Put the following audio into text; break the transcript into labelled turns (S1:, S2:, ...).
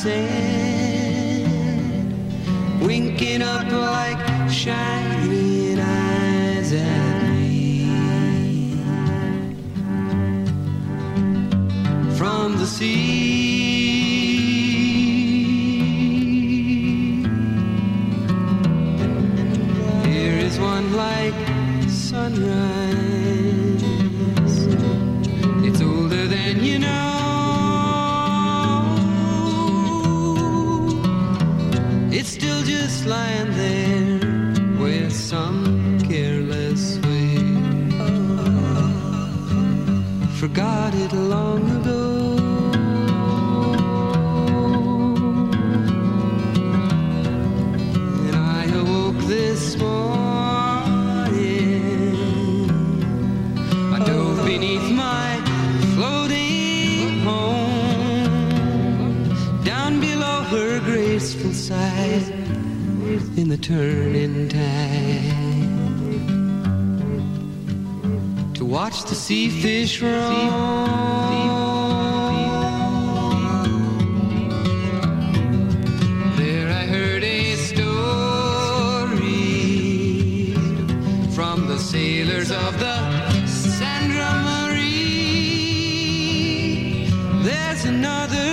S1: sand, winking up like shining eyes at me. From the sea, here is one like sunrise. It's older than you know. It's still just lying there with some careless way. Forgot it long ago. And I awoke this morning. I dove beneath my floating home, down below her graceful side in the turning tide, to watch the sea fish roam. There I heard a story from the sailors of the Sandra Marie. There's another